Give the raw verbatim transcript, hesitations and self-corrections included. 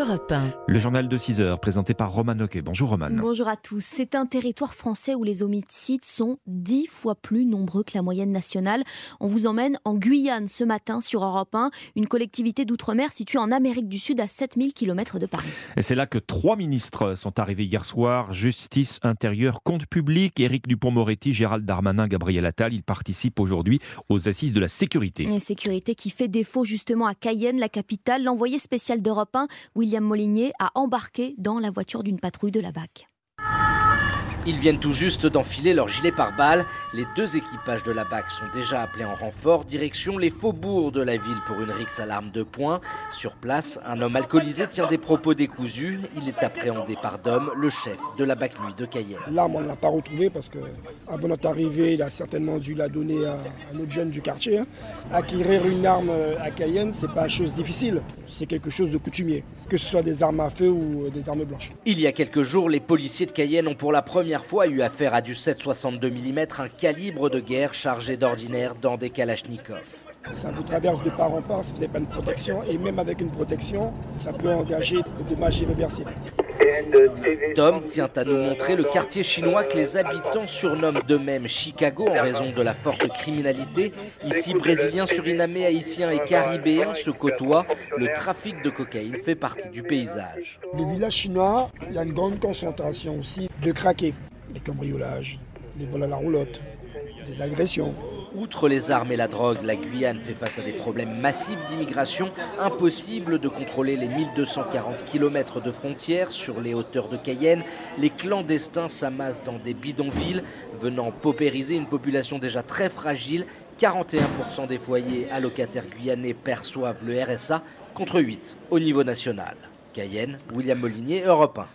Europe un. Le journal de six heures, présenté par Roman Oquet. Bonjour Roman. Bonjour à tous. C'est un territoire français où les homicides sont dix fois plus nombreux que la moyenne nationale. On vous emmène en Guyane ce matin sur Europe un, une collectivité d'outre-mer située en Amérique du Sud à sept mille kilomètres de Paris. Et c'est là que trois ministres sont arrivés hier soir. Justice, Intérieur, Comptes publics. Éric Dupond-Moretti, Gérald Darmanin, Gabriel Attal. Ils participent aujourd'hui aux assises de la sécurité. Une sécurité qui fait défaut justement à Cayenne, la capitale. L'envoyé spécial d'Europe un, William Molinier, a embarqué dans la voiture d'une patrouille de la B A C. Ils viennent tout juste d'enfiler leur gilet pare-balles. Les deux équipages de la B A C sont déjà appelés en renfort, direction les faubourgs de la ville pour une rixe à l'arme de poing. Sur place, un homme alcoolisé tient des propos décousus. Il est appréhendé par Dom, le chef de la B A C Nuit de Cayenne. L'arme, on ne l'a pas retrouvée parce que avant notre arrivée, il a certainement dû la donner à un autre jeune du quartier. Acquérir une arme à Cayenne, c'est pas chose difficile. C'est quelque chose de coutumier, que ce soit des armes à feu ou des armes blanches. Il y a quelques jours, les policiers de Cayenne ont pour la première fois eu affaire à du sept virgule soixante-deux millimètres, un calibre de guerre chargé d'ordinaire dans des kalachnikovs. Ça vous traverse de part en part si vous n'avez pas une protection, et même avec une protection, ça peut engager des dommages irréversibles. Dom tient à nous montrer le quartier chinois que les habitants surnomment d'eux-mêmes Chicago en raison de la forte criminalité. Ici, Brésiliens, Surinamais, Haïtiens et Caribéens se côtoient. Le trafic de cocaïne fait partie du paysage. Le village chinois, il y a une grande concentration aussi de craqués. Les cambriolages, les vols à la roulotte, les agressions. Outre les armes et la drogue, la Guyane fait face à des problèmes massifs d'immigration. Impossible de contrôler les mille deux cent quarante kilomètres de frontières sur les hauteurs de Cayenne. Les clandestins s'amassent dans des bidonvilles, venant paupériser une population déjà très fragile. quarante et un pour cent des foyers allocataires guyanais perçoivent le R S A, contre huit au niveau national. Cayenne, William Molinier, Europe un.